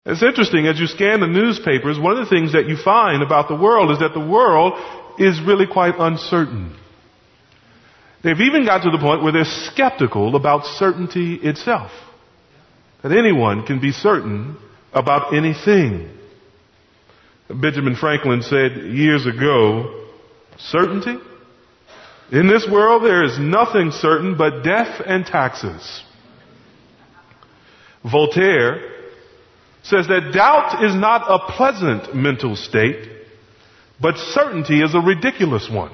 It's interesting, as you scan the newspapers, one of the things that you find about the world is that the world is really quite uncertain. They've even got to the point where they're skeptical about certainty itself. That anyone can be certain about anything. Benjamin Franklin said years ago, certainty? In this world there is nothing certain but death and taxes. Voltaire says that doubt is not a pleasant mental state, but certainty is a ridiculous one.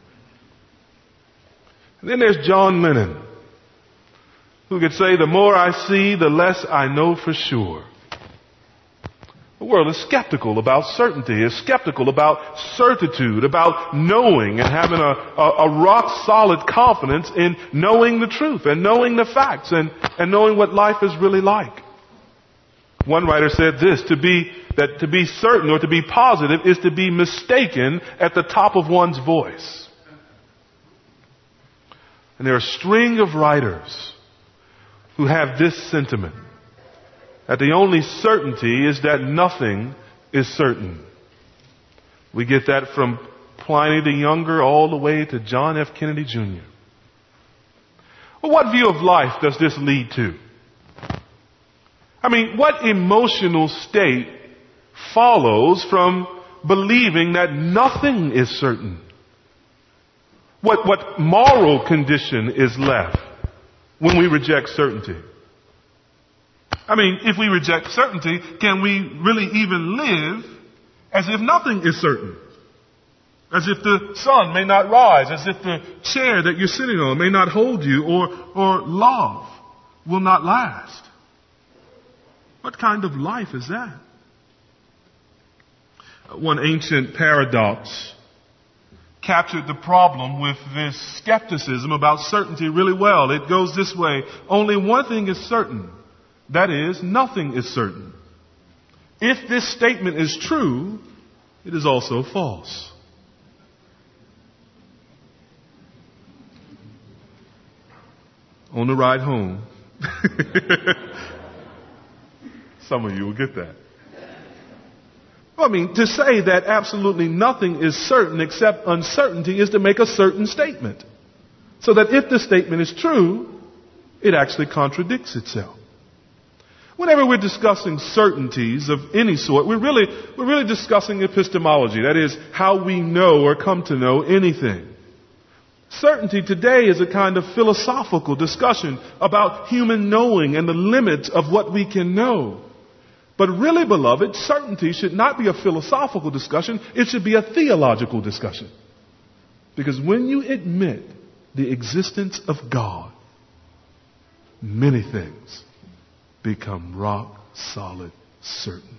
And then there's John Lennon, who could say, the more I see, the less I know for sure. The world is skeptical about certainty, is skeptical about certitude, about knowing and having a rock solid confidence in knowing the truth and knowing the facts and knowing what life is really like. One writer said this, to be certain or to be positive is to be mistaken at the top of one's voice. And there are a string of writers who have this sentiment, that the only certainty is that nothing is certain. We get that from Pliny the Younger all the way to John F. Kennedy Jr. Well, what view of life does this lead to? I mean, what emotional state follows from believing that nothing is certain? What moral condition is left when we reject certainty? I mean, if we reject certainty, can we really even live as if nothing is certain? As if the sun may not rise, as if the chair that you're sitting on may not hold you, or love will not last. What kind of life is that? One ancient paradox captured the problem with this skepticism about certainty really well. It goes this way: only one thing is certain. That is, nothing is certain. If this statement is true, it is also false. On the ride home, some of you will get that. Well, I mean, to say that absolutely nothing is certain except uncertainty is to make a certain statement. So that if the statement is true, it actually contradicts itself. Whenever we're discussing certainties of any sort, we're really discussing epistemology. That is, how we know or come to know anything. Certainty today is a kind of philosophical discussion about human knowing and the limits of what we can know. But really, beloved, certainty should not be a philosophical discussion. It should be a theological discussion. Because when you admit the existence of God, many things become rock solid certain.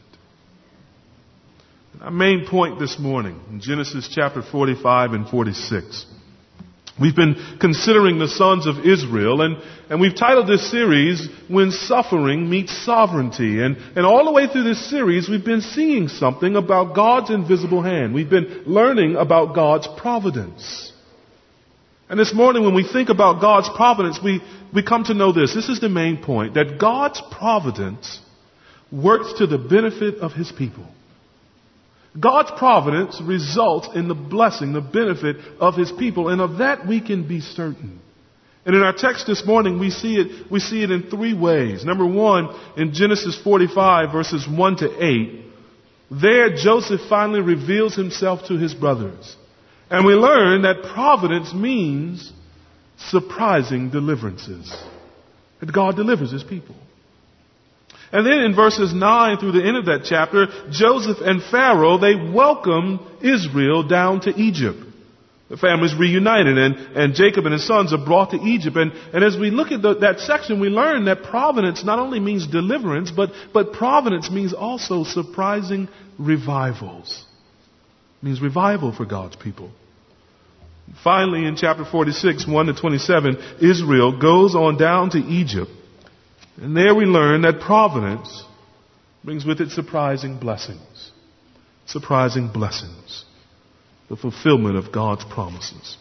Our main point this morning in Genesis chapter 45 and 46. We've been considering the sons of Israel, and we've titled this series, When Suffering Meets Sovereignty. And all the way through this series, we've been seeing something about God's invisible hand. We've been learning about God's providence. And this morning, when we think about God's providence, we come to know this. This is the main point, that God's providence works to the benefit of His people. God's providence results in the blessing, the benefit of His people, and of that we can be certain. And in our text this morning, we see it in three ways. Number one, in Genesis 45, verses 1 to 8, there Joseph finally reveals himself to his brothers. And we learn that providence means surprising deliverances. That God delivers His people. And then in verses 9 through the end of that chapter, Joseph and Pharaoh, they welcome Israel down to Egypt. The family's reunited, and Jacob and his sons are brought to Egypt. And as we look at that section, we learn that providence not only means deliverance, but providence means also surprising revivals. It means revival for God's people. Finally, in chapter 46, 1 to 27, Israel goes on down to Egypt. And there we learn that providence brings with it surprising blessings. Surprising blessings. The fulfillment of God's promises.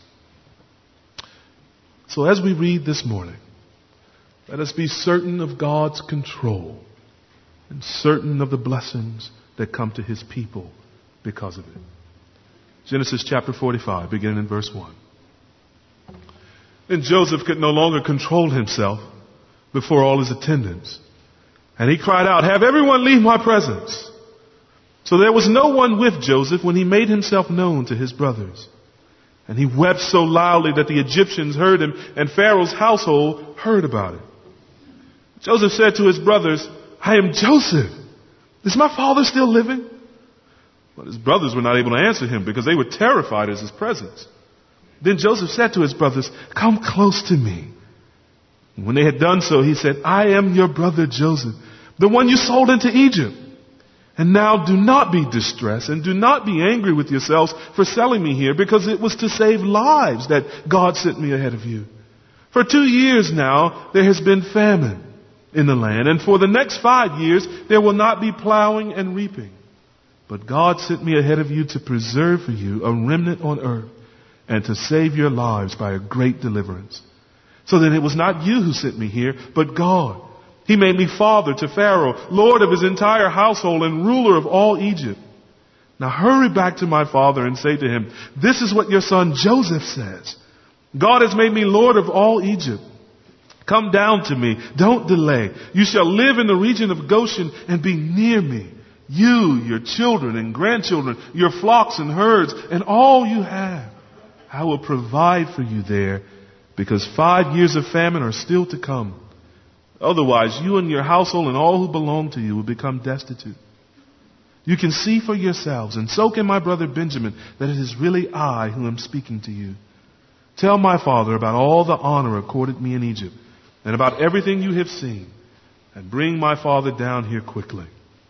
So as we read this morning, let us be certain of God's control and certain of the blessings that come to his people because of it. Genesis chapter 45, beginning in verse 1. Then Joseph could no longer control himself before all his attendants. And he cried out, "Have everyone leave my presence." So there was no one with Joseph when he made himself known to his brothers. And he wept so loudly that the Egyptians heard him, and Pharaoh's household heard about it. Joseph said to his brothers, "I am Joseph. Is my father still living?" But his brothers were not able to answer him because they were terrified at his presence. Then Joseph said to his brothers, "Come close to me." And when they had done so, he said, "I am your brother Joseph, the one you sold into Egypt. And now do not be distressed and do not be angry with yourselves for selling me here, because it was to save lives that God sent me ahead of you. For 2 years now there has been famine in the land, and for the next 5 years there will not be plowing and reaping. But God sent me ahead of you to preserve for you a remnant on earth and to save your lives by a great deliverance. So then it was not you who sent me here, but God. He made me father to Pharaoh, lord of his entire household and ruler of all Egypt. Now hurry back to my father and say to him, 'This is what your son Joseph says. God has made me lord of all Egypt. Come down to me. Don't delay. You shall live in the region of Goshen and be near me. You, your children and grandchildren, your flocks and herds, and all you have. I will provide for you there, because 5 years of famine are still to come. Otherwise, you and your household and all who belong to you will become destitute. You can see for yourselves, and so can my brother Benjamin, that it is really I who am speaking to you. Tell my father about all the honor accorded me in Egypt, and about everything you have seen, and bring my father down here quickly.'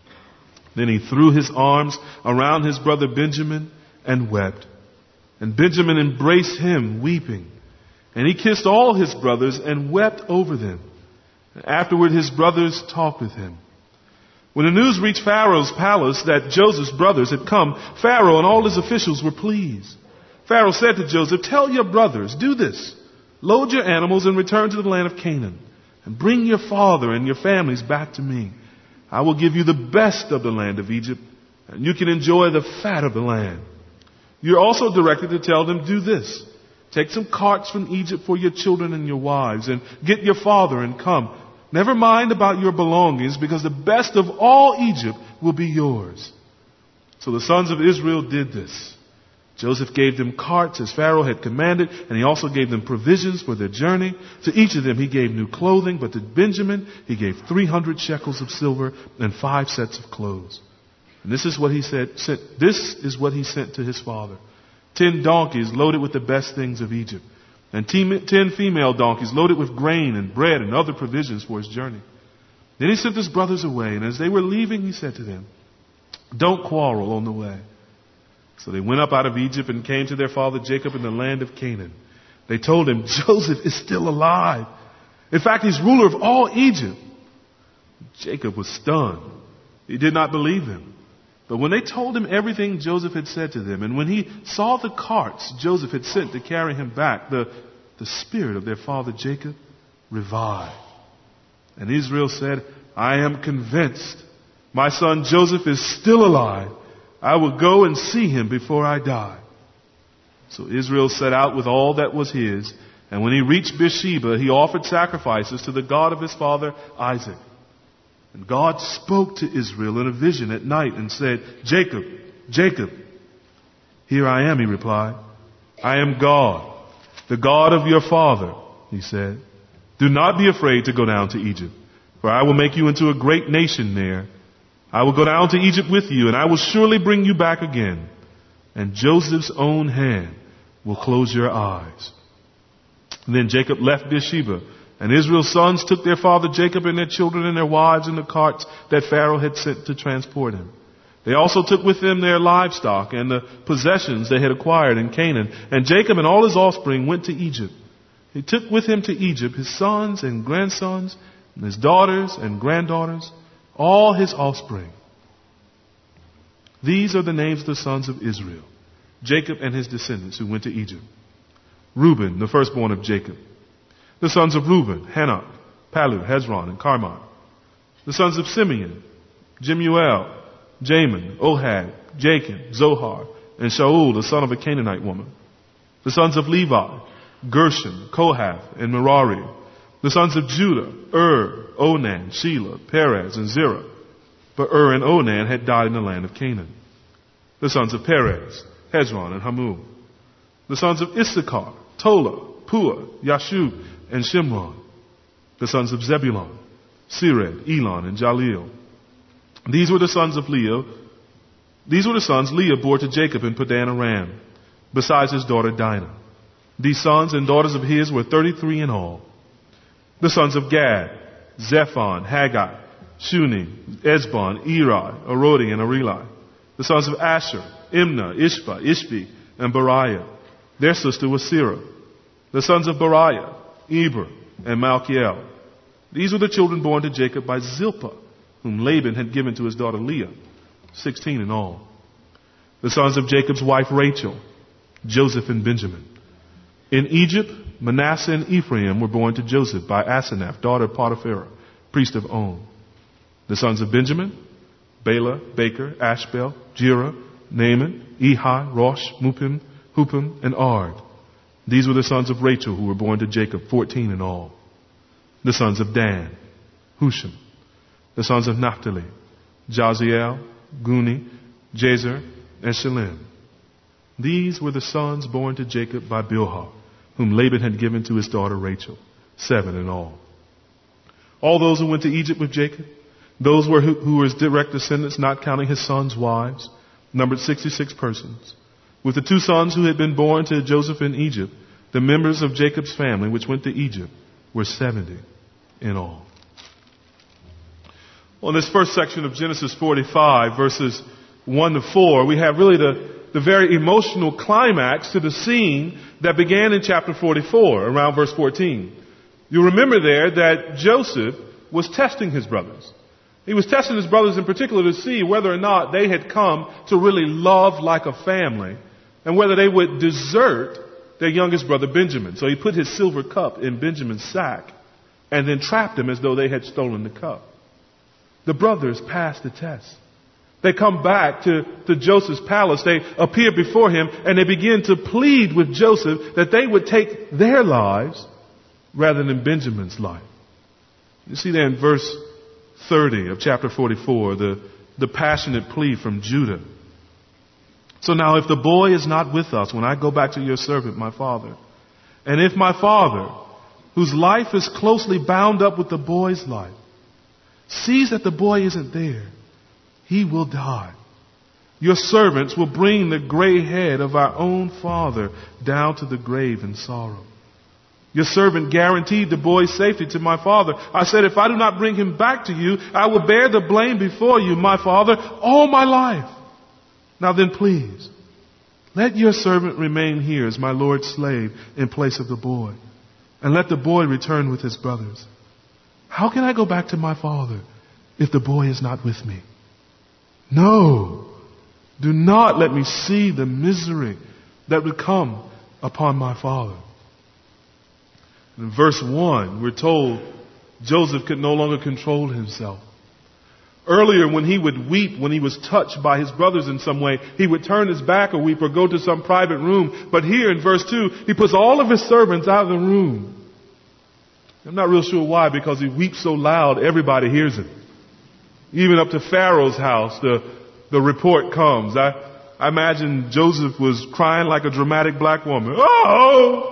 Then he threw his arms around his brother Benjamin and wept. And Benjamin embraced him, weeping. And he kissed all his brothers and wept over them. Afterward, his brothers talked with him. When the news reached Pharaoh's palace that Joseph's brothers had come, Pharaoh and all his officials were pleased. Pharaoh said to Joseph, 'Tell your brothers, do this. Load your animals and return to the land of Canaan. And bring your father and your families back to me. I will give you the best of the land of Egypt, and you can enjoy the fat of the land.' You're also directed to tell them, 'Do this. Take some carts from Egypt for your children and your wives, and get your father and come. Never mind about your belongings, because the best of all Egypt will be yours.' So the sons of Israel did this. Joseph gave them carts as Pharaoh had commanded, and he also gave them provisions for their journey. To each of them he gave new clothing, but to Benjamin he gave 300 shekels of silver and 5 sets of clothes. And this is what he sent to his father: 10 donkeys loaded with the best things of Egypt, and 10 female donkeys loaded with grain and bread and other provisions for his journey. Then he sent his brothers away, and as they were leaving, he said to them, 'Don't quarrel on the way.' So they went up out of Egypt and came to their father Jacob in the land of Canaan. They told him, 'Joseph is still alive. In fact, he's ruler of all Egypt.' Jacob was stunned. He did not believe them. But when they told him everything Joseph had said to them, and when he saw the carts Joseph had sent to carry him back, the spirit of their father Jacob revived. And Israel said, 'I am convinced my son Joseph is still alive. I will go and see him before I die.' So Israel set out with all that was his, and when he reached Beersheba, he offered sacrifices to the God of his father Isaac. And God spoke to Israel in a vision at night and said, 'Jacob, Jacob.' 'Here I am,' he replied. 'I am God, the God of your father,' he said. 'Do not be afraid to go down to Egypt, for I will make you into a great nation there. I will go down to Egypt with you, and I will surely bring you back again. And Joseph's own hand will close your eyes.' And then Jacob left Beersheba, and Israel's sons took their father Jacob and their children and their wives in the carts that Pharaoh had sent to transport him. They also took with them their livestock and the possessions they had acquired in Canaan. And Jacob and all his offspring went to Egypt. He took with him to Egypt his sons and grandsons, and his daughters and granddaughters, all his offspring. These are the names of the sons of Israel, Jacob and his descendants who went to Egypt. Reuben, the firstborn of Jacob. The sons of Reuben, Hanok, Palu, Hezron, and Carmel. The sons of Simeon, Jemuel, Jamin, Ohad, Jachin, Zohar, and Shaul, the son of a Canaanite woman. The sons of Levi, Gershon, Kohath, and Merari. The sons of Judah, Onan, Shelah, Perez, and Zerah. But and Onan had died in the land of Canaan. The sons of Perez, Hezron, and Hamul. The sons of Issachar, Tola, Pua, Yashub, and Shimron. The sons of Zebulun, Sered, Elon, and Jaleel. These were the sons Leah bore to Jacob in Padan Aram, besides his daughter Dinah. These sons and daughters of his were 33 in all. The sons of Gad, Zephon, Haggai, Shuni, Esbon, Eri, Arodi, and Areli. The sons of Asher, Imnah, Ishbah, Ishbi, and Beriah. Their sister was Serah. The sons of Beriah, Eber, and Malchiel. These were the children born to Jacob by Zilpah, whom Laban had given to his daughter Leah, 16 in all. The sons of Jacob's wife Rachel, Joseph and Benjamin. In Egypt, Manasseh and Ephraim were born to Joseph by Asenath, daughter of Potipharah, priest of On. The sons of Benjamin, Bela, Baker, Ashbel, Jerah, Naaman, Ehi, Rosh, Mupim, Hupim, and Ard. These were the sons of Rachel who were born to Jacob, 14 in all. The sons of Dan, Hushim. The sons of Naphtali, Jaziel, Guni, Jazer, and Shalem. These were the sons born to Jacob by Bilhah, whom Laban had given to his daughter Rachel, 7 in all. All those who went to Egypt with Jacob, those who were his direct descendants, not counting his sons' wives, numbered 66 persons. With the 2 sons who had been born to Joseph in Egypt, the members of Jacob's family which went to Egypt were 70 in all. Well, in this first section of Genesis 45, verses 1 to 4, we have really the very emotional climax to the scene that began in chapter 44, around verse 14. You remember there that Joseph was testing his brothers. He was testing his brothers in particular to see whether or not they had come to really love like a family and whether they would desert their youngest brother Benjamin. So he put his silver cup in Benjamin's sack and then trapped him as though they had stolen the cup. The brothers passed the test. They come back to Joseph's palace. They appear before him and they begin to plead with Joseph that they would take their lives rather than Benjamin's life. You see there in verse 30 of chapter 44, the passionate plea from Judah. So now if the boy is not with us when I go back to your servant, my father, and if my father, whose life is closely bound up with the boy's life, sees that the boy isn't there, he will die. Your servants will bring the gray head of our own father down to the grave in sorrow. Your servant guaranteed the boy's safety to my father. I said, if I do not bring him back to you, I will bear the blame before you, my father, all my life. Now then, please, let your servant remain here as my Lord's slave in place of the boy, and let the boy return with his brothers. How can I go back to my father if the boy is not with me? No, do not let me see the misery that would come upon my father. In verse 1, we're told Joseph could no longer control himself. Earlier, when he would weep, when he was touched by his brothers in some way, he would turn his back or weep or go to some private room. But here in verse 2, he puts all of his servants out of the room. I'm not real sure why, because he weeps so loud, everybody hears him. Even up to Pharaoh's house, the report comes. I imagine Joseph was crying like a dramatic black woman. Oh!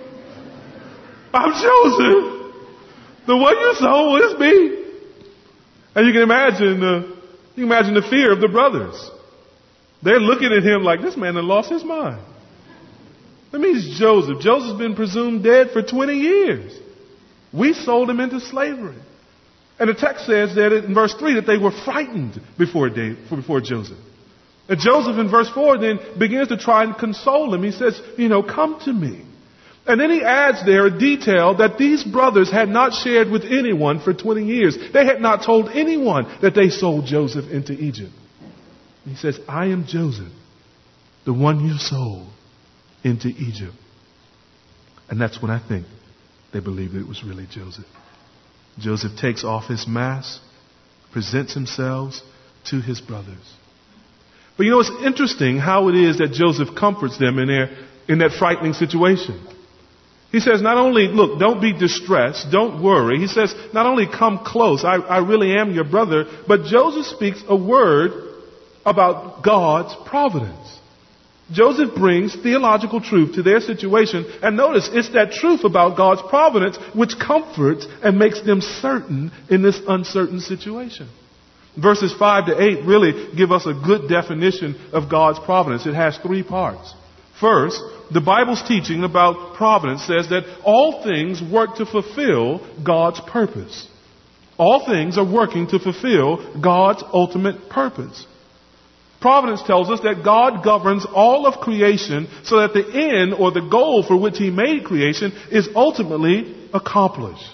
I'm Joseph. The one you sold is me. And you can imagine the fear of the brothers. They're looking at him like, this man had lost his mind. That means Joseph. Joseph's been presumed dead for 20 years. We sold him into slavery. And the text says that in verse 3 that they were frightened before Joseph. And Joseph in verse 4 then begins to try and console him. He says, come to me. And then he adds there a detail that these brothers had not shared with anyone for 20 years. They had not told anyone that they sold Joseph into Egypt. He says, I am Joseph, the one you sold into Egypt. And that's when I think they believed it was really Joseph. Joseph takes off his mask, presents himself to his brothers. But you know, it's interesting how it is that Joseph comforts them in that frightening situation. He says, not only, look, don't be distressed, don't worry. He says, not only come close, I really am your brother, but Joseph speaks a word about God's providence. Joseph brings theological truth to their situation, and notice, it's that truth about God's providence which comforts and makes them certain in this uncertain situation. Verses 5 to 8 really give us a good definition of God's providence. It has three parts. First, the Bible's teaching about providence says that all things work to fulfill God's purpose. All things are working to fulfill God's ultimate purpose. Providence tells us that God governs all of creation so that the end or the goal for which He made creation is ultimately accomplished.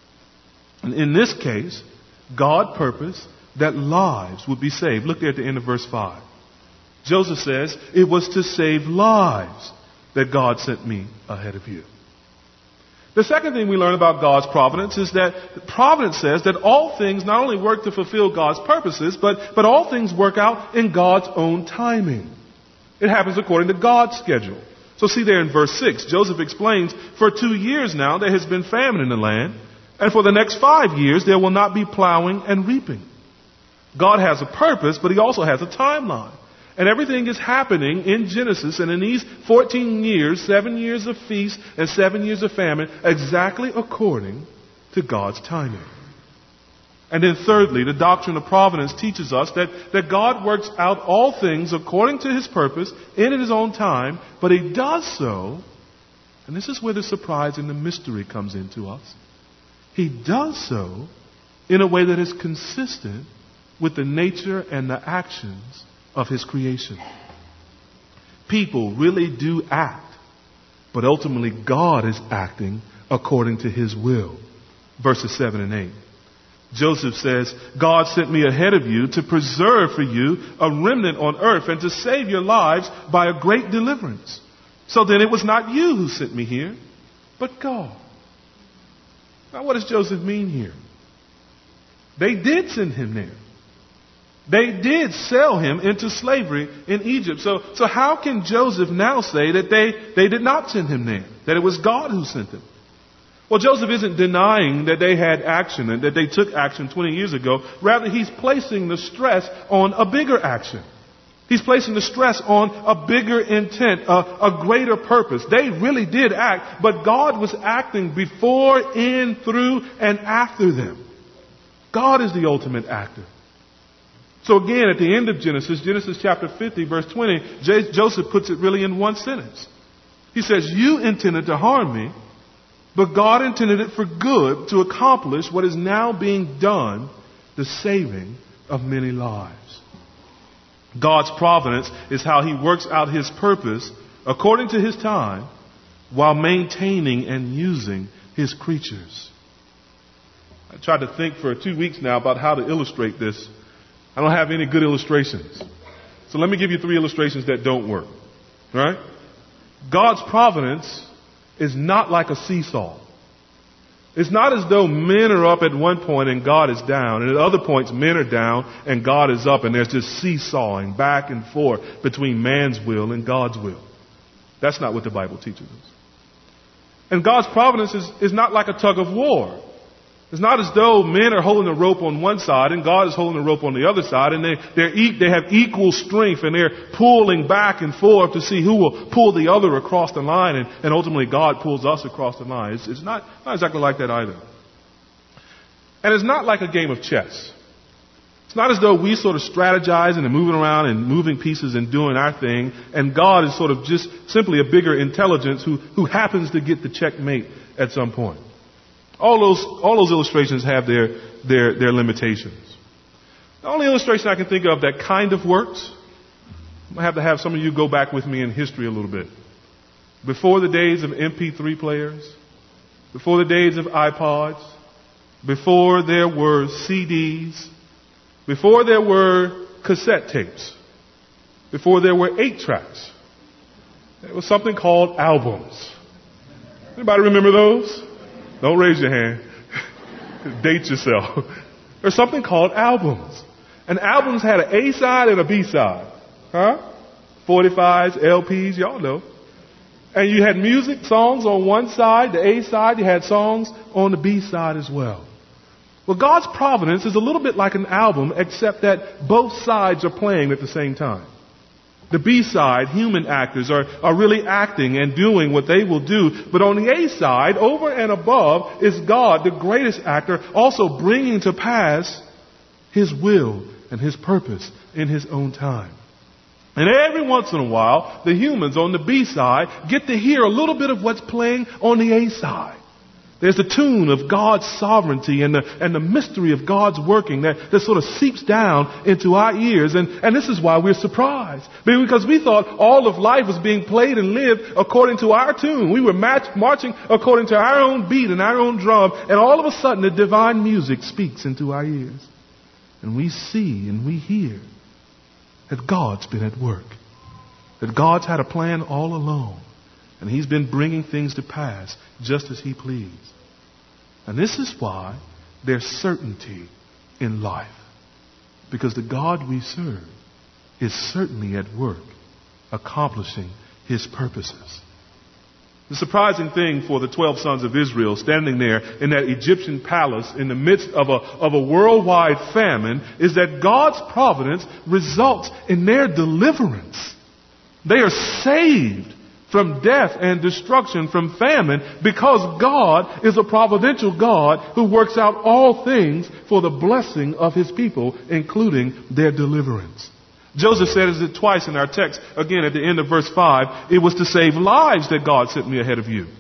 And in this case, God purposed that lives would be saved. Look there at the end of verse 5. Joseph says, it was to save lives that God sent me ahead of you. The second thing we learn about God's providence is that providence says that all things not only work to fulfill God's purposes, but all things work out in God's own timing. It happens according to God's schedule. So see there in verse 6, Joseph explains, for 2 years now there has been famine in the land, and for the next 5 years there will not be plowing and reaping. God has a purpose, but He also has a timeline. And everything is happening in Genesis and in these 14 years, 7 years of feast and 7 years of famine, exactly according to God's timing. And then thirdly, the doctrine of providence teaches us that God works out all things according to His purpose in His own time, but He does so, and this is where the surprise and the mystery comes into us, He does so in a way that is consistent with the nature and the actions of His creation. People really do act, but ultimately God is acting according to His will. Verses 7 and 8. Joseph says, God sent me ahead of you to preserve for you a remnant on earth and to save your lives by a great deliverance. So then it was not you who sent me here, but God. Now what does Joseph mean here? They did send him there. They did sell him into slavery in Egypt. So how can Joseph now say that they did not send him there? That it was God who sent him? Well, Joseph isn't denying that they had action and that they took action 20 years ago. Rather, he's placing the stress on a bigger action. He's placing the stress on a bigger intent, a greater purpose. They really did act, but God was acting before, in, through, and after them. God is the ultimate actor. So again, at the end of Genesis chapter 50, verse 20, Joseph puts it really in one sentence. He says, you intended to harm me, but God intended it for good to accomplish what is now being done, the saving of many lives. God's providence is how He works out His purpose according to His time while maintaining and using His creatures. I tried to think for 2 weeks now about how to illustrate this. I don't have any good illustrations. So let me give you 3 illustrations that don't work. All right? God's providence is not like a seesaw. It's not as though men are up at one point and God is down, and at other points men are down and God is up, and there's just seesawing back and forth between man's will and God's will. That's not what the Bible teaches us. And God's providence is not like a tug of war. It's not as though men are holding the rope on one side and God is holding the rope on the other side, and they have equal strength and they're pulling back and forth to see who will pull the other across the line, and ultimately God pulls us across the line. It's not exactly like that either. And it's not like a game of chess. It's not as though we sort of strategizing and moving around and moving pieces and doing our thing, and God is sort of just simply a bigger intelligence who happens to get the checkmate at some point. All those illustrations have their limitations. The only illustration I can think of that kind of works, I'm going to have to have some of you go back with me in history a little bit. Before the days of MP3 players, before the days of iPods, before there were CDs, before there were cassette tapes, before there were 8-tracks, there was something called albums. Anybody remember those? Don't raise your hand. Date yourself. There's something called albums. And albums had an A side and a B side. Huh? 45s, LPs, y'all know. And you had music, songs on one side, the A side. You had songs on the B side as well. Well, God's providence is a little bit like an album, except that both sides are playing at the same time. The B side, human actors, are really acting and doing what they will do. But on the A side, over and above, is God, the greatest actor, also bringing to pass His will and His purpose in His own time. And every once in a while, the humans on the B side get to hear a little bit of what's playing on the A side. There's the tune of God's sovereignty and the mystery of God's working that sort of seeps down into our ears. And this is why we're surprised. Because we thought all of life was being played and lived according to our tune. We were marching according to our own beat and our own drum. And all of a sudden the divine music speaks into our ears. And we see and we hear that God's been at work. That God's had a plan all along. And He's been bringing things to pass just as He pleased. And this is why there's certainty in life. Because the God we serve is certainly at work, accomplishing His purposes. The surprising thing for the 12 sons of Israel standing there in that Egyptian palace in the midst of a worldwide famine is that God's providence results in their deliverance. They are saved from death and destruction, from famine, because God is a providential God who works out all things for the blessing of His people, including their deliverance. Joseph says it twice in our text, again at the end of verse 5, it was to save lives that God sent me ahead of you.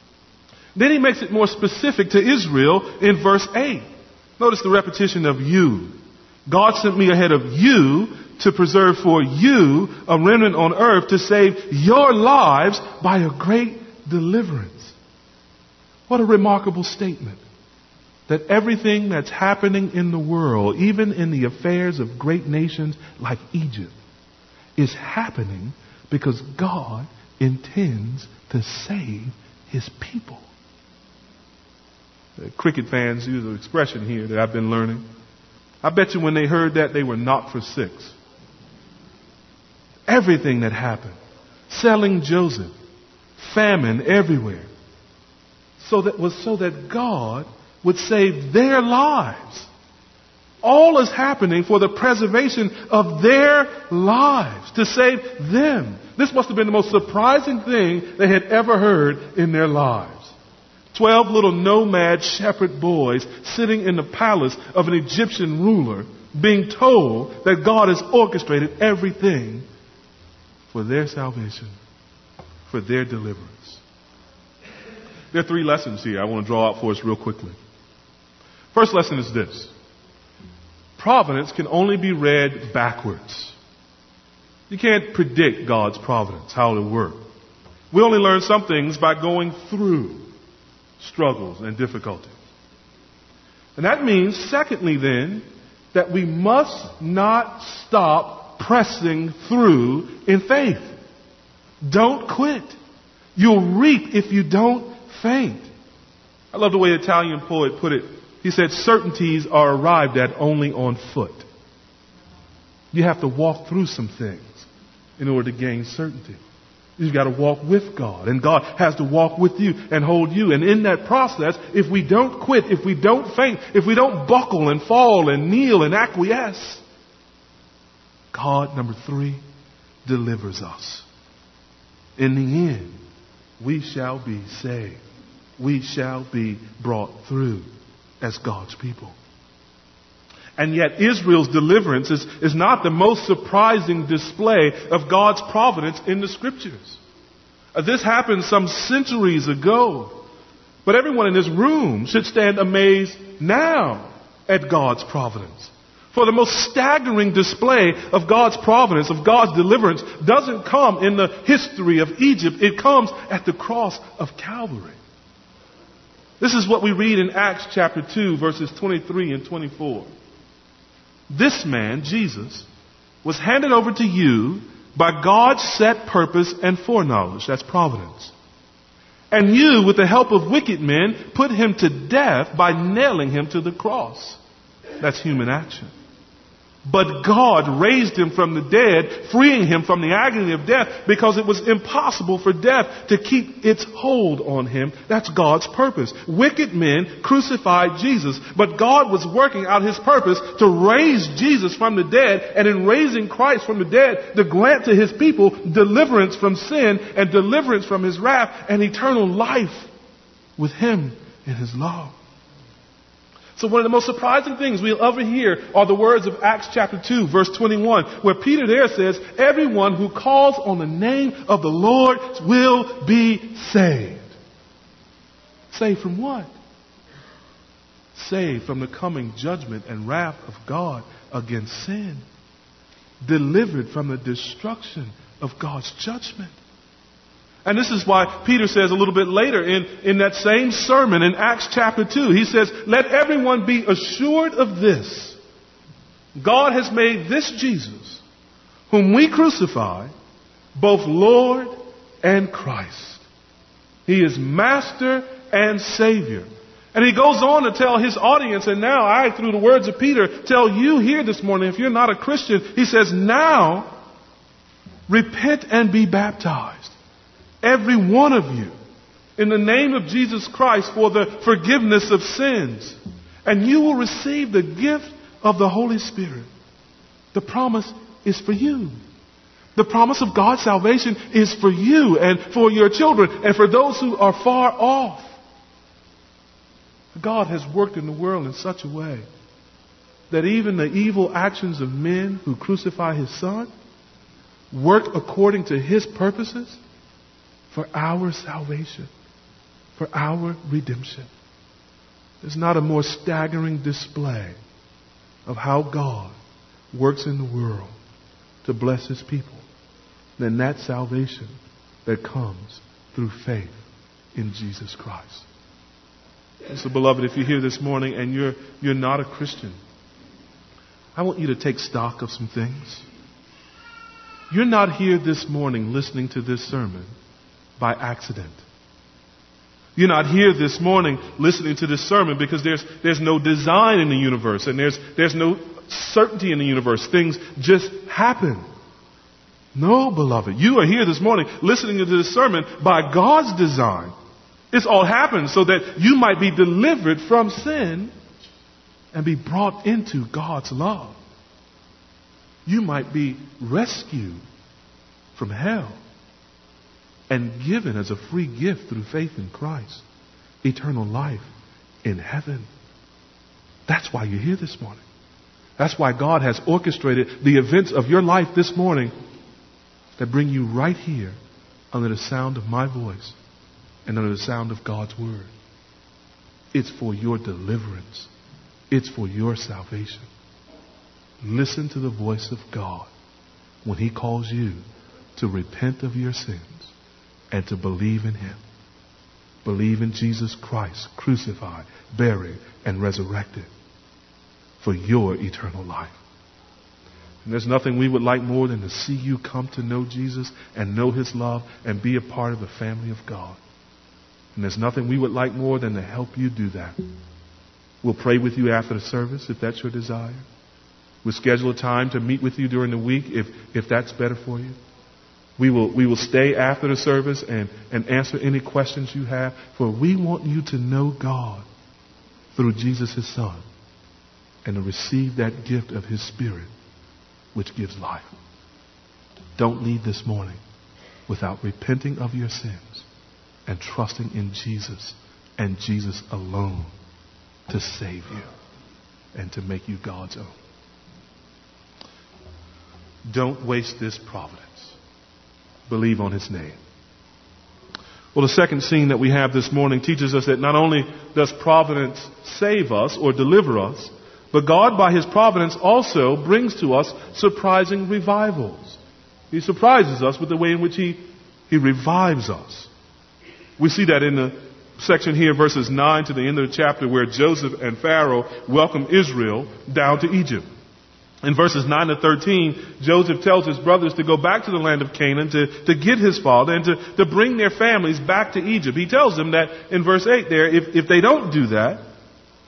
Then he makes it more specific to Israel in verse 8. Notice the repetition of you. God sent me ahead of you to preserve for you a remnant on earth to save your lives by a great deliverance. What a remarkable statement. That everything that's happening in the world, even in the affairs of great nations like Egypt, is happening because God intends to save His people. The cricket fans use an expression here that I've been learning. I bet you when they heard that, they were knocked for six. Everything that happened, selling Joseph, famine everywhere, so that God would save their lives. All is happening for the preservation of their lives, to save them. This must have been the most surprising thing they had ever heard in their lives. 12 little nomad shepherd boys sitting in the palace of an Egyptian ruler, being told that God has orchestrated everything for their salvation, for their deliverance. There are 3 lessons here I want to draw out for us real quickly. First lesson is this. Providence can only be read backwards. You can't predict God's providence, how it'll work. We only learn some things by going through struggles and difficulties. And that means, secondly then, that we must not stop pressing through in faith. Don't quit. You'll reap if you don't faint. I love the way the Italian poet put it. He said, certainties are arrived at only on foot. You have to walk through some things in order to gain certainty. You've got to walk with God, and God has to walk with you and hold you. And in that process, if we don't quit, if we don't faint, if we don't buckle and fall and kneel and acquiesce, God, number 3, delivers us. In the end, we shall be saved. We shall be brought through as God's people. And yet Israel's deliverance is not the most surprising display of God's providence in the Scriptures. This happened some centuries ago. But everyone in this room should stand amazed now at God's providence. For the most staggering display of God's providence, of God's deliverance, doesn't come in the history of Egypt. It comes at the cross of Calvary. This is what we read in Acts chapter 2, verses 23 and 24. This man, Jesus, was handed over to you by God's set purpose and foreknowledge. That's providence. And you, with the help of wicked men, put him to death by nailing him to the cross. That's human action. But God raised him from the dead, freeing him from the agony of death because it was impossible for death to keep its hold on him. That's God's purpose. Wicked men crucified Jesus, but God was working out his purpose to raise Jesus from the dead, and in raising Christ from the dead, to grant to his people deliverance from sin and deliverance from his wrath and eternal life with him in his love. So one of the most surprising things we'll ever hear are the words of Acts chapter 2, verse 21, where Peter there says, everyone who calls on the name of the Lord will be saved. Saved from what? Saved from the coming judgment and wrath of God against sin. Delivered from the destruction of God's judgment. And this is why Peter says a little bit later in that same sermon in Acts chapter 2, he says, let everyone be assured of this. God has made this Jesus, whom we crucified, both Lord and Christ. He is Master and Savior. And he goes on to tell his audience, and now I, through the words of Peter, tell you here this morning, if you're not a Christian, he says, now repent and be baptized. Every one of you, in the name of Jesus Christ for the forgiveness of sins. And you will receive the gift of the Holy Spirit. The promise is for you. The promise of God's salvation is for you and for your children and for those who are far off. God has worked in the world in such a way that even the evil actions of men who crucify his Son work according to his purposes for our salvation, for our redemption. There's not a more staggering display of how God works in the world to bless his people than that salvation that comes through faith in Jesus Christ. And so, beloved, if you're here this morning and you're not a Christian, I want you to take stock of some things. You're not here this morning listening to this sermon by accident. You're not here this morning listening to this sermon because there's no design in the universe and there's no certainty in the universe. Things just happen. No, beloved. You are here this morning listening to this sermon by God's design. It's all happened so that you might be delivered from sin and be brought into God's love. You might be rescued from hell and given as a free gift through faith in Christ, eternal life in heaven. That's why you're here this morning. That's why God has orchestrated the events of your life this morning that bring you right here under the sound of my voice and under the sound of God's word. It's for your deliverance. It's for your salvation. Listen to the voice of God when he calls you to repent of your sins and to believe in him. Believe in Jesus Christ, crucified, buried, and resurrected for your eternal life. And there's nothing we would like more than to see you come to know Jesus and know his love and be a part of the family of God. And there's nothing we would like more than to help you do that. We'll pray with you after the service if that's your desire. We'll schedule a time to meet with you during the week if that's better for you. We will stay after the service and answer any questions you have, for we want you to know God through Jesus his Son and to receive that gift of his Spirit which gives life. Don't leave this morning without repenting of your sins and trusting in Jesus and Jesus alone to save you and to make you God's own. Don't waste this providence. Believe on his name. Well, the second scene that we have this morning teaches us that not only does providence save us or deliver us, but God by his providence also brings to us surprising revivals. He surprises us with the way in which he revives us. We see that in the section here, verses 9 to the end of the chapter, where Joseph and Pharaoh welcome Israel down to Egypt. In verses 9 to 13, Joseph tells his brothers to go back to the land of Canaan to get his father and to bring their families back to Egypt. He tells them that in verse 8 there, if they don't do that,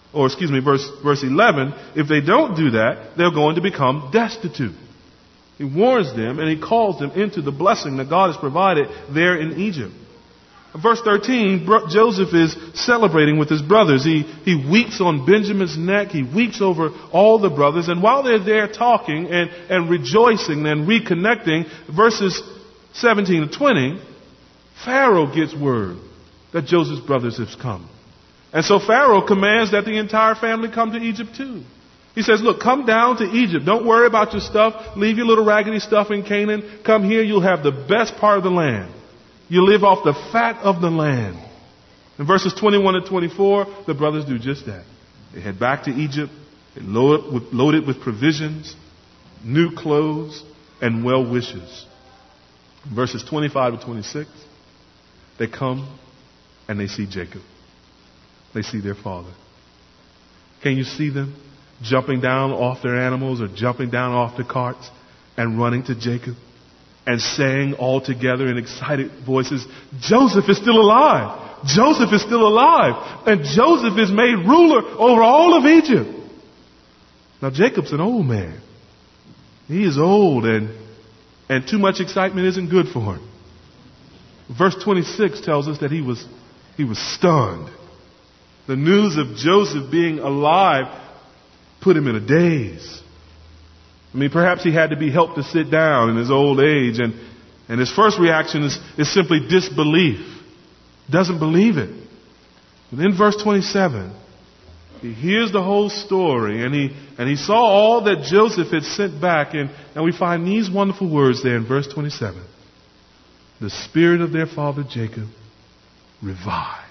verse 11, if they don't do that, they're going to become destitute. He warns them and he calls them into the blessing that God has provided there in Egypt. Verse 13, Joseph is celebrating with his brothers. He weeps on Benjamin's neck. He weeps over all the brothers. And while they're there talking and rejoicing and reconnecting, verses 17 and 20, Pharaoh gets word that Joseph's brothers have come. And so Pharaoh commands that the entire family come to Egypt too. He says, look, come down to Egypt. Don't worry about your stuff. Leave your little raggedy stuff in Canaan. Come here. You'll have the best part of the land. You live off the fat of the land. In verses 21 and 24, the brothers do just that. They head back to Egypt. They loaded with provisions, new clothes, and well wishes. In verses 25 and 26, they come and they see Jacob. They see their father. Can you see them jumping down off their animals or jumping down off the carts and running to Jacob and saying all together in excited voices, Joseph is still alive. Joseph is still alive. And Joseph is made ruler over all of Egypt. Now Jacob's an old man. He is old and too much excitement isn't good for him. Verse 26 tells us that he was stunned. The news of Joseph being alive put him in a daze. I mean, perhaps he had to be helped to sit down in his old age, and his first reaction is simply disbelief. Doesn't believe it. But in verse 27, he hears the whole story, and he saw all that Joseph had sent back, and we find these wonderful words there in verse 27. The spirit of their father Jacob revived.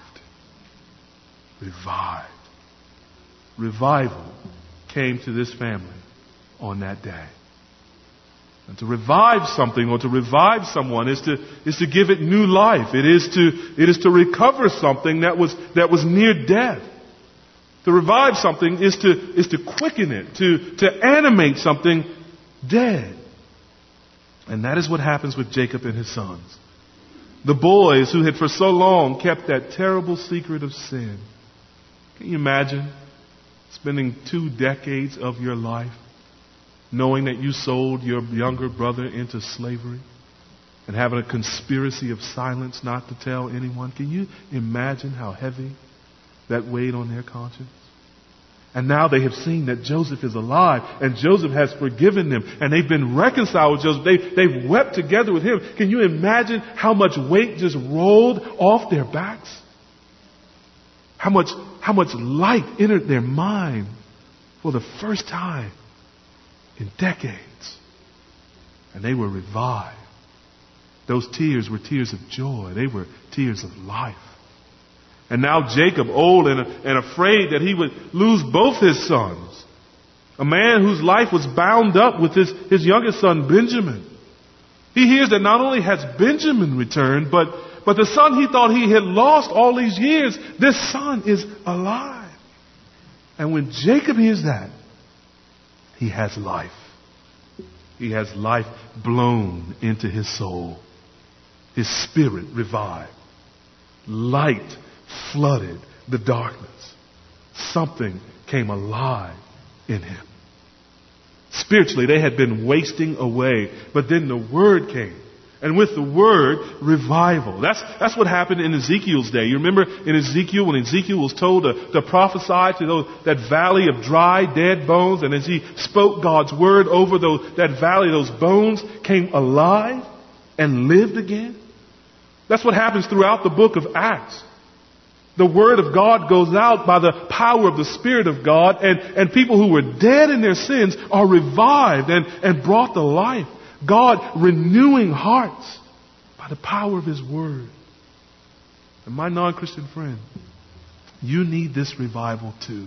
Revived. Revival came to this family on that day. And to revive something or to revive someone is to give it new life. It is to recover something that was near death. To revive something is to quicken it, to animate something dead. And that is what happens with Jacob and his sons. The boys who had for so long kept that terrible secret of sin. Can you imagine spending 2 decades of your life knowing that you sold your younger brother into slavery and having a conspiracy of silence not to tell anyone? Can you imagine how heavy that weighed on their conscience? And now they have seen that Joseph is alive and Joseph has forgiven them and they've been reconciled with Joseph. They've wept together with him. Can you imagine how much weight just rolled off their backs? How much light entered their mind for the first time in decades. And they were revived. Those tears were tears of joy. They were tears of life. And now Jacob, old and afraid that he would lose both his sons, a man whose life was bound up with his youngest son, Benjamin. He hears that not only has Benjamin returned, but the son he thought he had lost all these years, this son is alive. And when Jacob hears that, he has life. He has life blown into his soul. His spirit revived. Light flooded the darkness. Something came alive in him. Spiritually, they had been wasting away, but then the word came. And with the word, revival. That's what happened in Ezekiel's day. You remember in Ezekiel, when Ezekiel was told to prophesy to that valley of dry, dead bones, and as he spoke God's word over that valley, those bones came alive and lived again. That's what happens throughout the book of Acts. The word of God goes out by the power of the Spirit of God, and people who were dead in their sins are revived and brought to life. God renewing hearts by the power of His Word. And my non-Christian friend, you need this revival too.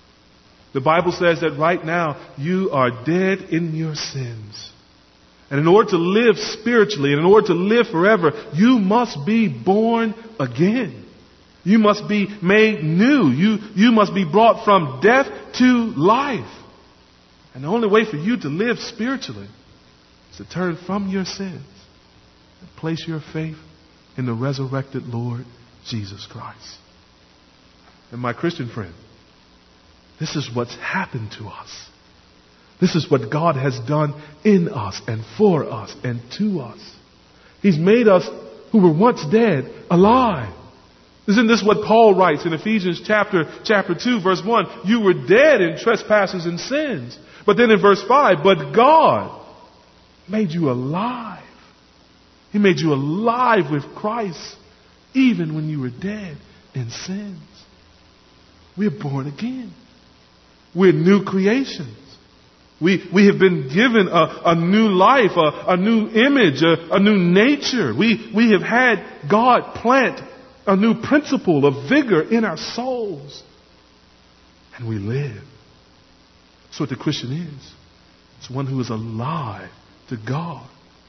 The Bible says that right now you are dead in your sins. And in order to live spiritually and in order to live forever, you must be born again. You must be made new. You must be brought from death to life. And the only way for you to live spiritually is to turn from your sins and place your faith in the resurrected Lord Jesus Christ. And my Christian friend, This is what's happened to us. This is what God has done in us and for us and to us. He's made us who were once dead alive. Isn't this what Paul writes in Ephesians chapter 2, verse 1? You were dead in trespasses and sins. But then in verse 5, but God made you alive. He made you alive with Christ, even when you were dead in sins. We're born again. We're new creations. We have been given a new life, a new image, a new nature. We have had God plant a new principle of vigor in our souls. And we live. That's what the Christian is. It's one who is alive to God.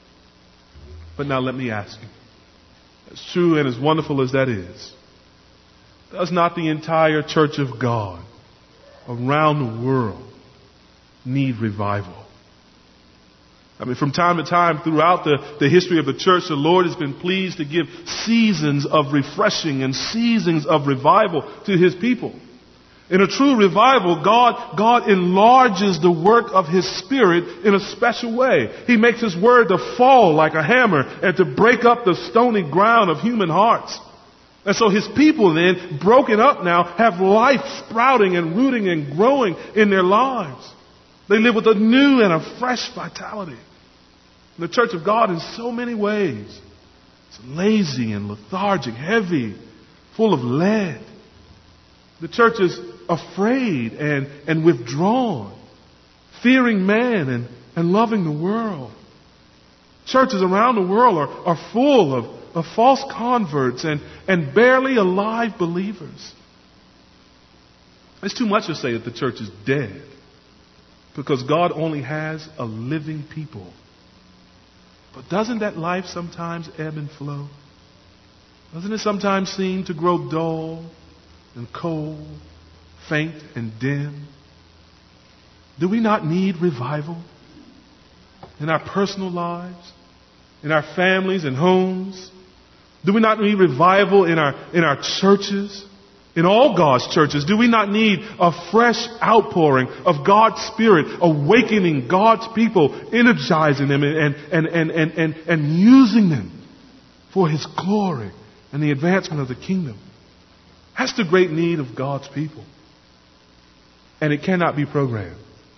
But now let me ask you, as true and as wonderful as that is, does not the entire church of God around the world need revival? I mean, from time to time throughout the history of the church, the Lord has been pleased to give seasons of refreshing and seasons of revival to His people. In a true revival, God enlarges the work of His Spirit in a special way. He makes His word to fall like a hammer and to break up the stony ground of human hearts. And so His people then, broken up now, have life sprouting and rooting and growing in their lives. They live with a new and a fresh vitality. The church of God in so many ways, it's lazy and lethargic, heavy, full of lead. The church is afraid and withdrawn, fearing man and loving the world. Churches around the world are full of false converts and barely alive believers. It's too much to say that the church is dead, because God only has a living people. But doesn't that life sometimes ebb and flow? Doesn't it sometimes seem to grow dull and cold, faint and dim? Do we not need revival in our personal lives, in our families and homes? Do we not need revival in our churches? In all God's churches, do we not need a fresh outpouring of God's Spirit, awakening God's people, energizing them and using them for His glory and the advancement of the kingdom? That's the great need of God's people. And it cannot be programmed.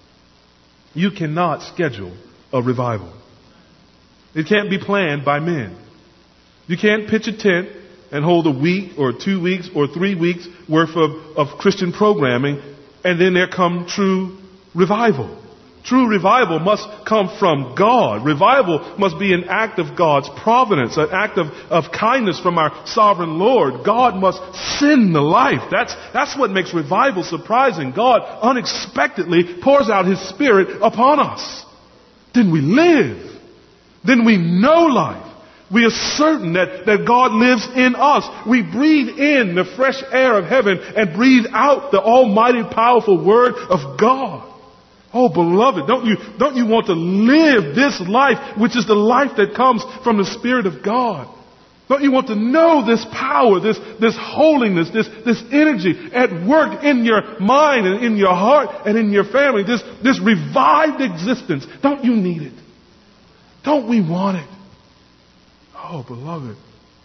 You cannot schedule a revival. It can't be planned by men. You can't pitch a tent and hold a week or 2 weeks or 3 weeks worth of Christian programming, and then there come true revival. True revival must come from God. Revival must be an act of God's providence, an act of kindness from our sovereign Lord. God must send the life. That's what makes revival surprising. God unexpectedly pours out His Spirit upon us. Then we live. Then we know life. We are certain that God lives in us. We breathe in the fresh air of heaven and breathe out the almighty powerful word of God. Oh, beloved, don't you want to live this life, which is the life that comes from the Spirit of God? Don't you want to know this power, this holiness, this energy at work in your mind and in your heart and in your family, this revived existence? Don't you need it? Don't we want it? Oh, beloved,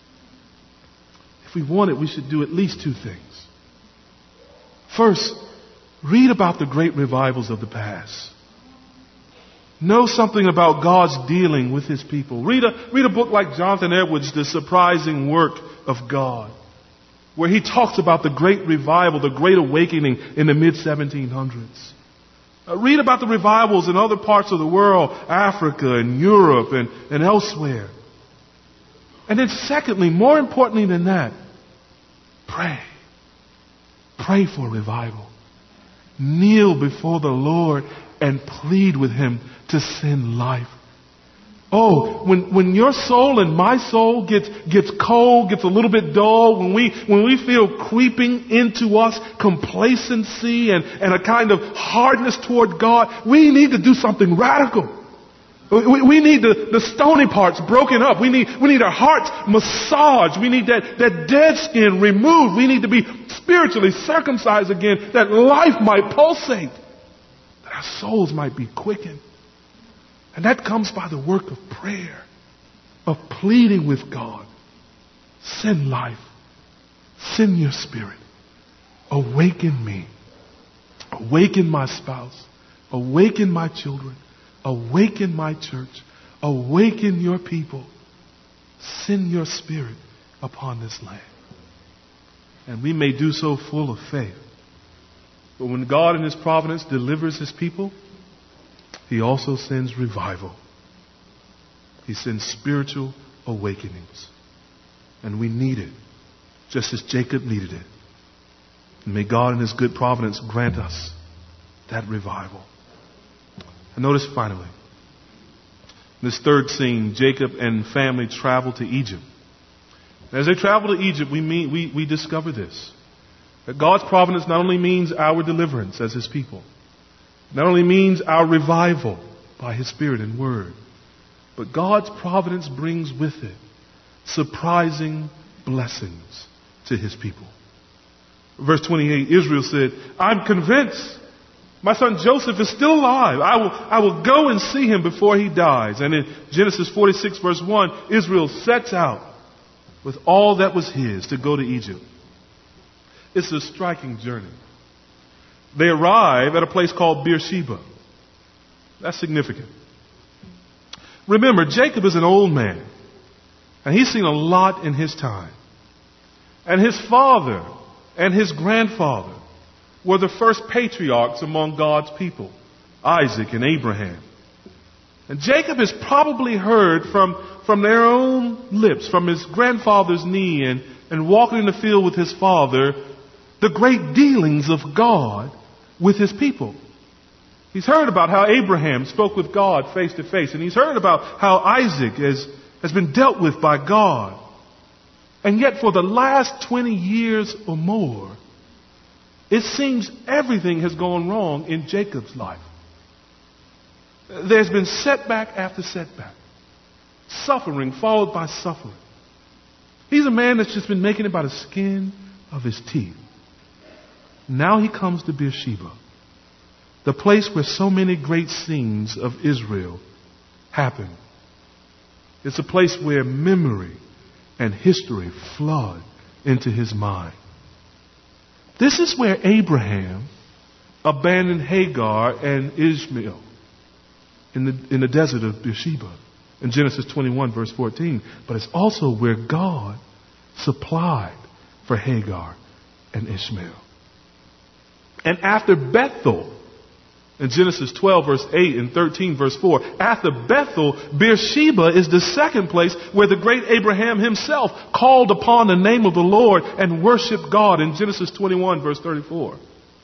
if we want it, we should do at least two things. First, read about the great revivals of the past. Know something about God's dealing with His people. Read a book like Jonathan Edwards' The Surprising Work of God, where he talks about the great revival, the great awakening in the mid-1700s. Read about the revivals in other parts of the world, Africa and Europe and elsewhere. And then secondly, more importantly than that, pray. Pray for revival. Kneel before the Lord and plead with Him to send life. Oh, when your soul and my soul gets cold, gets a little bit dull, when we feel creeping into us complacency and a kind of hardness toward God, we need to do something radical. We need the stony parts broken up. We need our hearts massaged. We need that dead skin removed. We need to be spiritually circumcised again, that life might pulsate, that our souls might be quickened. And that comes by the work of prayer, of pleading with God. Send life. Send your spirit. Awaken me. Awaken my spouse. Awaken my children. Awaken my church. Awaken your people. Send your spirit upon this land. And we may do so full of faith. But when God in His providence delivers His people, He also sends revival. He sends spiritual awakenings. And we need it, just as Jacob needed it. And may God in His good providence grant us that revival. And notice finally, in this third scene, Jacob and family travel to Egypt. As they travel to Egypt, we discover this. That God's providence not only means our deliverance as His people, not only means our revival by His Spirit and Word, but God's providence brings with it surprising blessings to His people. Verse 28, Israel said, I'm convinced my son Joseph is still alive. I will go and see him before he dies. And in Genesis 46 verse 1, Israel sets out with all that was his to go to Egypt. It's a striking journey. They arrive at a place called Beersheba. That's significant. Remember, Jacob is an old man, and he's seen a lot in his time. And his father and his grandfather were the first patriarchs among God's people, Isaac and Abraham. And Jacob has probably heard from their own lips, from his grandfather's knee and walking in the field with his father, the great dealings of God with His people. He's heard about how Abraham spoke with God face to face, and he's heard about how Isaac has been dealt with by God. And yet for the last 20 years or more, it seems everything has gone wrong in Jacob's life. There's been setback after setback. Suffering followed by suffering. He's a man that's just been making it by the skin of his teeth. Now he comes to Beersheba, the place where so many great scenes of Israel happen. It's a place where memory and history flood into his mind. This is where Abraham abandoned Hagar and Ishmael in the desert of Beersheba in Genesis 21 verse 14. But it's also where God supplied for Hagar and Ishmael. And after Bethel, in Genesis 12 verse 8 and 13 verse 4, after Bethel, Beersheba is the second place where the great Abraham himself called upon the name of the Lord and worshiped God in Genesis 21 verse 34.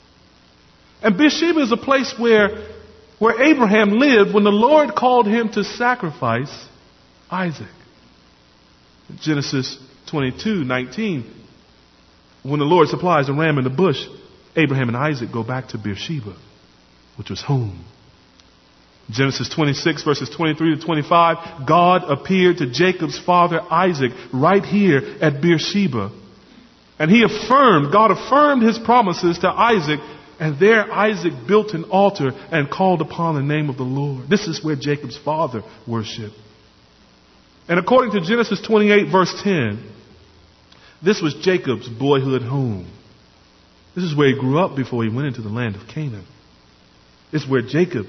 And Beersheba is a place where Abraham lived when the Lord called him to sacrifice Isaac. In Genesis 22:19, when the Lord supplies a ram in the bush, Abraham and Isaac go back to Beersheba, which was home. Genesis 26 verses 23 to 25, God appeared to Jacob's father Isaac right here at Beersheba. And God affirmed His promises to Isaac, and there Isaac built an altar and called upon the name of the Lord. This is where Jacob's father worshiped. And according to Genesis 28 verse 10, this was Jacob's boyhood home. This is where he grew up before he went into the land of Canaan. It's where Jacob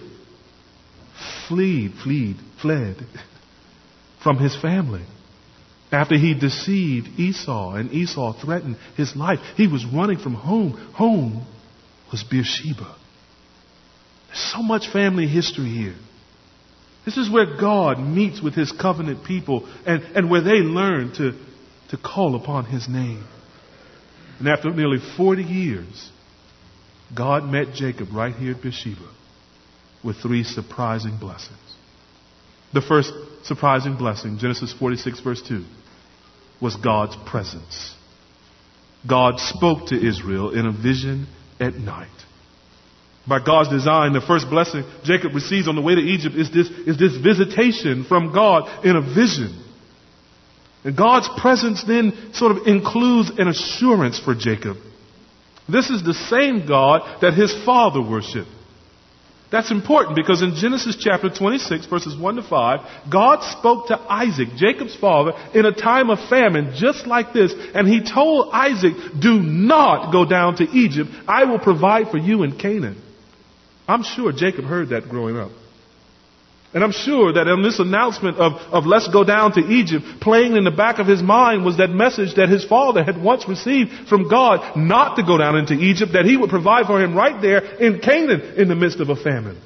fled from his family. After he deceived Esau and Esau threatened his life, he was running from home. Home was Beersheba. There's so much family history here. This is where God meets with His covenant people and where they learn to call upon His name. And after nearly 40 years, God met Jacob right here at Beersheba with 3 surprising blessings. The first surprising blessing, Genesis 46 verse 2, was God's presence. God spoke to Israel in a vision at night. By God's design, the first blessing Jacob receives on the way to Egypt is this visitation from God in a vision. And God's presence then sort of includes an assurance for Jacob. This is the same God that his father worshiped. That's important because in Genesis chapter 26, verses 1 to 5, God spoke to Isaac, Jacob's father, in a time of famine just like this. And he told Isaac, do not go down to Egypt. I will provide for you in Canaan. I'm sure Jacob heard that growing up. And I'm sure that on this announcement of let's go down to Egypt, playing in the back of his mind was that message that his father had once received from God not to go down into Egypt, that he would provide for him right there in Canaan in the midst of a famine.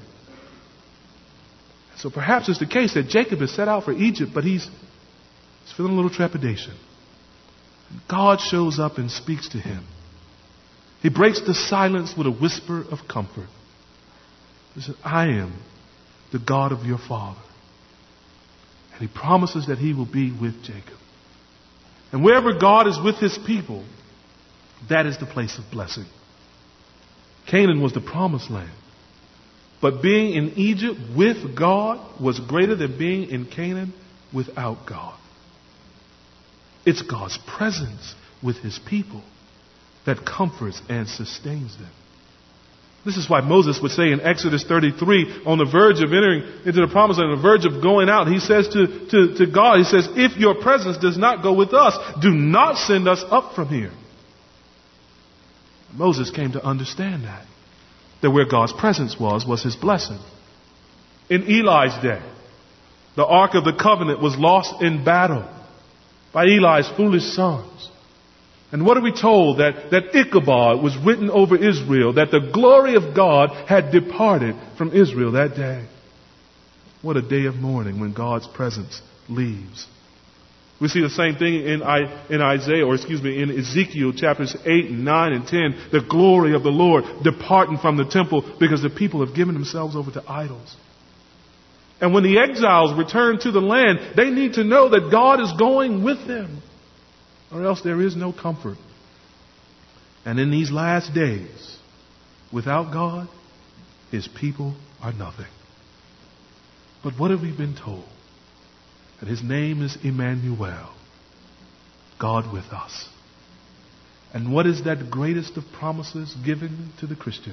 So perhaps it's the case that Jacob is set out for Egypt, but he's feeling a little trepidation. God shows up and speaks to him. He breaks the silence with a whisper of comfort. He said, I am the God of your father. And he promises that he will be with Jacob. And wherever God is with his people, that is the place of blessing. Canaan was the promised land. But being in Egypt with God was greater than being in Canaan without God. It's God's presence with his people that comforts and sustains them. This is why Moses would say in Exodus 33, on the verge of entering into the promised land, on the verge of going out, he says to God, he says, if your presence does not go with us, do not send us up from here. Moses came to understand that where God's presence was his blessing. In Eli's day, the Ark of the Covenant was lost in battle by Eli's foolish sons. And what are we told? That Ichabod was written over Israel, that the glory of God had departed from Israel that day. What a day of mourning when God's presence leaves. We see the same thing in in Ezekiel chapters 8 and 9 and 10. The glory of the Lord departing from the temple because the people have given themselves over to idols. And when the exiles return to the land, they need to know that God is going with them, or else there is no comfort. And in these last days, without God, his people are nothing. But what have we been told? That his name is Emmanuel, God with us. And what is that greatest of promises given to the Christian?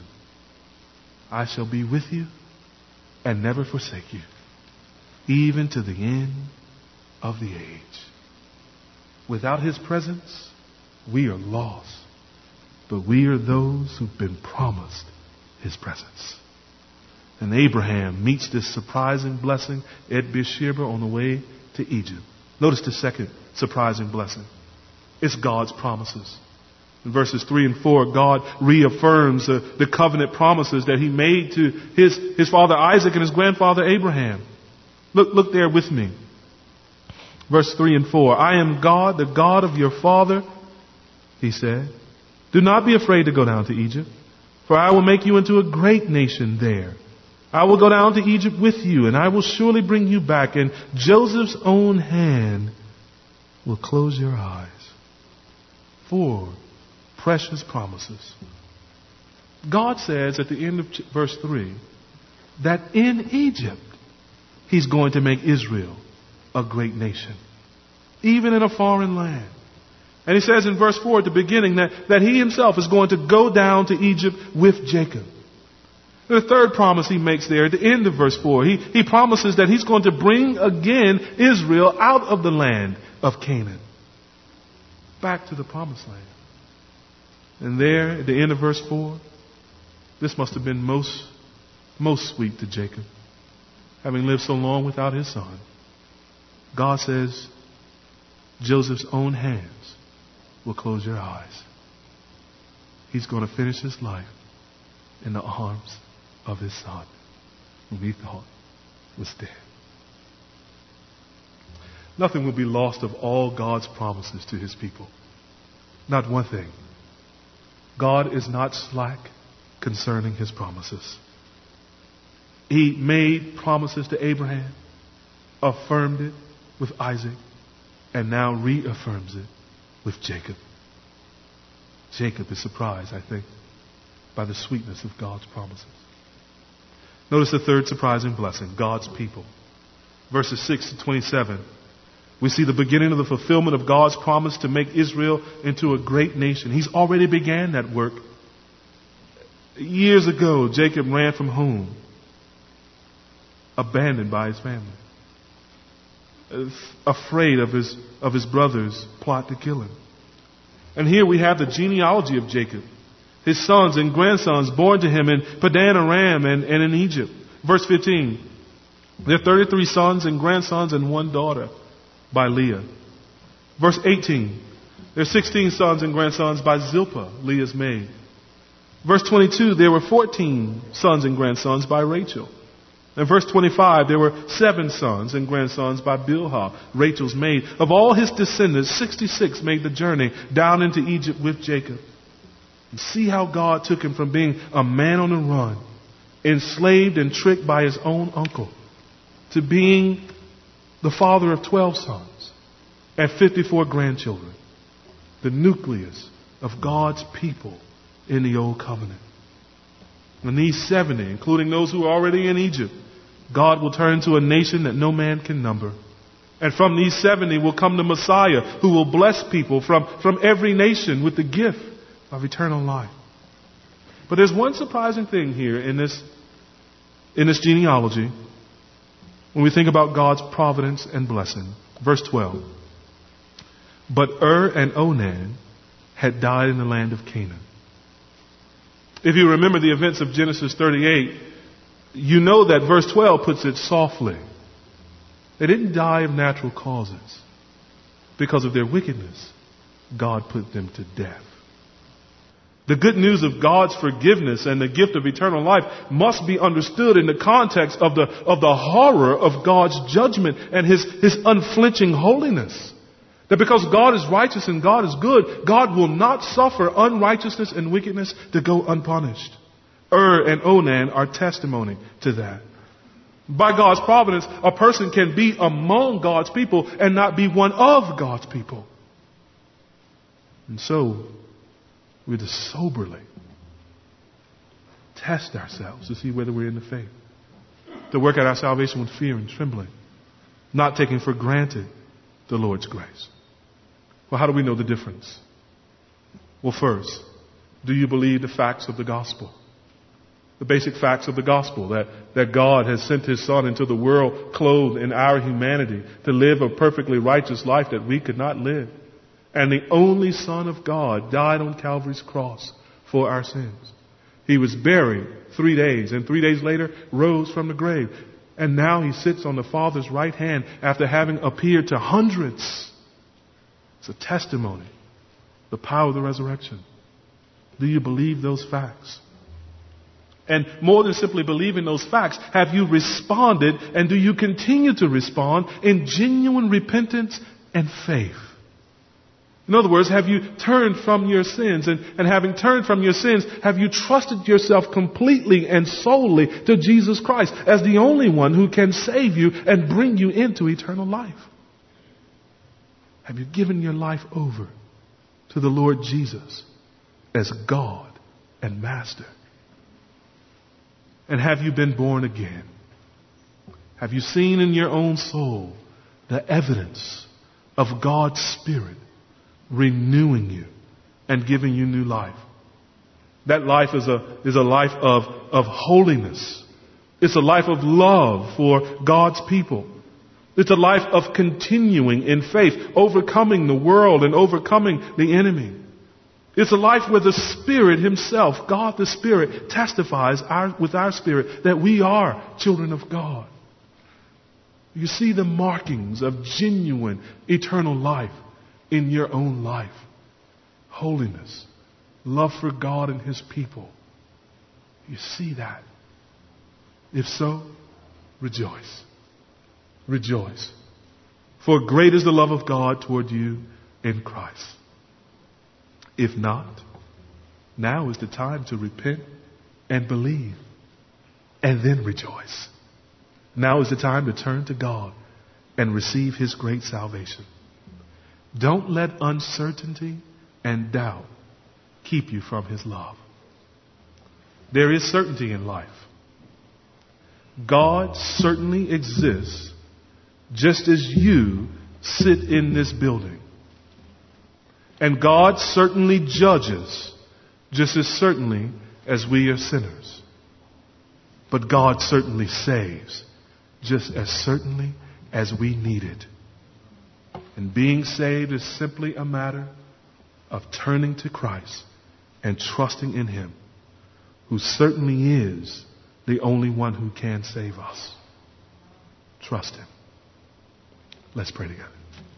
I shall be with you and never forsake you, even to the end of the age. Without his presence, we are lost. But we are those who've been promised his presence. And Abraham meets this surprising blessing at Beersheba on the way to Egypt. Notice the second surprising blessing. It's God's promises. In verses 3 and 4, God reaffirms the covenant promises that he made to his father Isaac and his grandfather Abraham. Look there with me. Verse 3 and 4. I am God, the God of your father, he said. Do not be afraid to go down to Egypt, for I will make you into a great nation there. I will go down to Egypt with you, and I will surely bring you back, and Joseph's own hand will close your eyes. 4 precious promises. God says at the end of verse 3 that in Egypt he's going to make Israel a great nation, even in a foreign land. And he says in verse 4 at the beginning that he himself is going to go down to Egypt with Jacob. The third promise he makes there at the end of verse 4, he promises that he's going to bring again Israel out of the land of Canaan, back to the promised land. And there at the end of verse 4, this must have been most sweet to Jacob, having lived so long without his son. God says, Joseph's own hands will close your eyes. He's going to finish his life in the arms of his son, whom he thought was dead. Nothing will be lost of all God's promises to his people. Not one thing. God is not slack concerning his promises. He made promises to Abraham, affirmed it with Isaac, and now reaffirms it with Jacob. Jacob is surprised, I think. by the sweetness of God's promises. Notice the third surprising blessing, God's people. Verses 6 to 27. We see the beginning of the fulfillment of God's promise to make Israel into a great nation. He's already began that work. Years ago, Jacob ran from home, abandoned by his family, afraid of his brothers' plot to kill him. And here we have the genealogy of Jacob, his sons and grandsons born to him in Padan Aram and in Egypt. Verse 15, there are 33 sons and grandsons and one daughter by Leah. Verse 18, there are 16 sons and grandsons by Zilpah, Leah's maid. Verse 22, there were 14 sons and grandsons by Rachel. In verse 25, there were 7 sons and grandsons by Bilhah, Rachel's maid. Of all his descendants, 66 made the journey down into Egypt with Jacob. And see how God took him from being a man on the run, enslaved and tricked by his own uncle, to being the father of 12 sons and 54 grandchildren. The nucleus of God's people in the Old Covenant. And these 70, including those who are already in Egypt, God will turn to a nation that no man can number. And from these 70 will come the Messiah, who will bless people from every nation with the gift of eternal life. But there's one surprising thing here in this genealogy when we think about God's providence and blessing. Verse 12. But and Onan had died in the land of Canaan. If you remember the events of Genesis 38, you know that verse 12 puts it softly. They didn't die of natural causes. Because of their wickedness, God put them to death. The good news of God's forgiveness and the gift of eternal life must be understood in the context of the horror of God's judgment and His unflinching holiness. That because God is righteous and God is good, God will not suffer unrighteousness and wickedness to go unpunished. And Onan are testimony to that. By God's providence, a person can be among God's people and not be one of God's people. And so, we just soberly test ourselves to see whether we're in the faith. To work out our salvation with fear and trembling. Not taking for granted the Lord's grace. Well, how do we know the difference? Well, first, do you believe the facts of the gospel? The basic facts of the gospel, that God has sent His Son into the world clothed in our humanity to live a perfectly righteous life that we could not live. And the only Son of God died on Calvary's cross for our sins. He was buried 3 days, and 3 days later rose from the grave. And now He sits on the Father's right hand after having appeared to hundreds. It's a testimony, the power of the resurrection. Do you believe those facts? And more than simply believing those facts, have you responded and do you continue to respond in genuine repentance and faith? In other words, have you turned from your sins? And having turned from your sins, have you trusted yourself completely and solely to Jesus Christ as the only one who can save you and bring you into eternal life? Have you given your life over to the Lord Jesus as God and Master? And have you been born again? Have you seen in your own soul the evidence of God's Spirit renewing you and giving you new life? That life is a life of holiness. It's a life of love for God's people. It's a life of continuing in faith, overcoming the world and overcoming the enemy. It's a life where the Spirit Himself, God the Spirit, testifies with our spirit that we are children of God. You see the markings of genuine eternal life in your own life. Holiness, love for God and His people. You see that? If so, rejoice. Rejoice. For great is the love of God toward you in Christ. If not, now is the time to repent and believe and then rejoice. Now is the time to turn to God and receive His great salvation. Don't let uncertainty and doubt keep you from His love. there is certainty in life. God certainly exists just as you sit in this building. And God certainly judges just as certainly as we are sinners. But God certainly saves just as certainly as we need it. And being saved is simply a matter of turning to Christ and trusting in Him, who certainly is the only one who can save us. Trust Him. Let's pray together.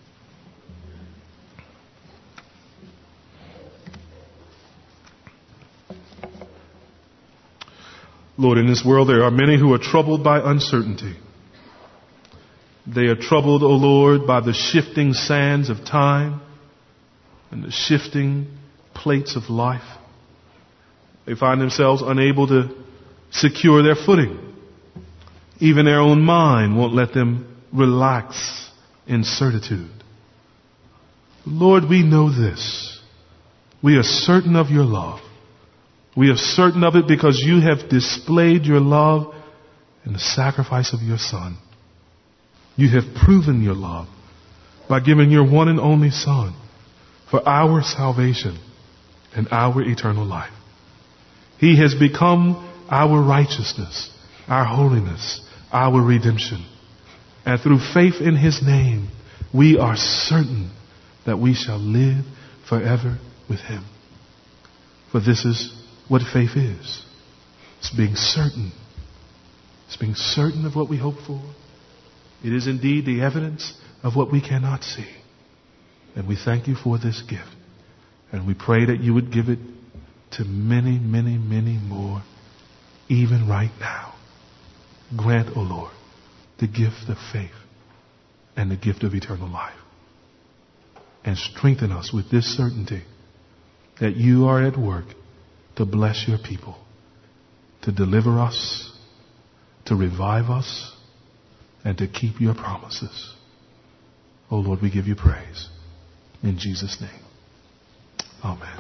Lord, in this world there are many who are troubled by uncertainty. They are troubled, O Lord, by the shifting sands of time and the shifting plates of life. They find themselves unable to secure their footing. Even their own mind won't let them relax in certitude. Lord, we know this. We are certain of your love. We are certain of it because you have displayed your love in the sacrifice of your Son. You have proven your love by giving your one and only Son for our salvation and our eternal life. He has become our righteousness, our holiness, our redemption. And through faith in His name, we are certain that we shall live forever with Him. For this is what faith is. It's being certain. It's being certain of what we hope for. It is indeed the evidence of what we cannot see. And we thank you for this gift. And we pray that you would give it to many, many, many more, even right now. Grant, O Lord, the gift of faith and the gift of eternal life. And strengthen us with this certainty that you are at work to bless your people, to deliver us, to revive us, and to keep your promises. Oh Lord, we give you praise. In Jesus' name. Amen.